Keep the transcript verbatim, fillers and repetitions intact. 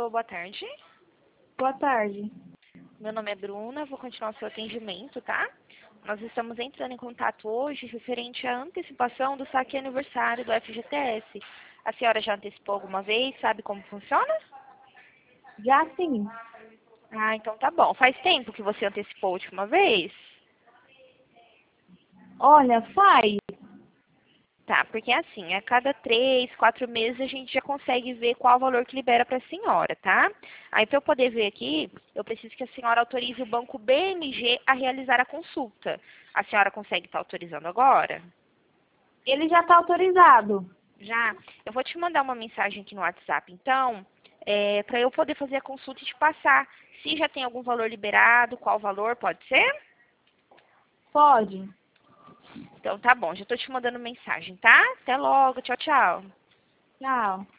Alô, boa tarde. Boa tarde. Meu nome é Bruna, vou continuar o seu atendimento, tá? Nós estamos entrando em contato hoje referente à antecipação do saque aniversário do F G T S. A senhora já antecipou alguma vez? Sabe como funciona? Já sim. Ah, então tá bom. Faz tempo que você antecipou a última vez? Olha, faz. Tá, porque assim, a cada três, quatro meses a gente já consegue ver qual o valor que libera para a senhora, tá? Aí para eu poder ver aqui, eu preciso que a senhora autorize o banco B M G a realizar a consulta. A senhora consegue estar autorizando agora? Ele já está autorizado. Já? Eu vou te mandar uma mensagem aqui no WhatsApp, então, é, para eu poder fazer a consulta e te passar. Se já tem algum valor liberado, qual valor, pode ser? Pode. Então tá bom, já estou te mandando mensagem, tá? Até logo, tchau, tchau. Tchau.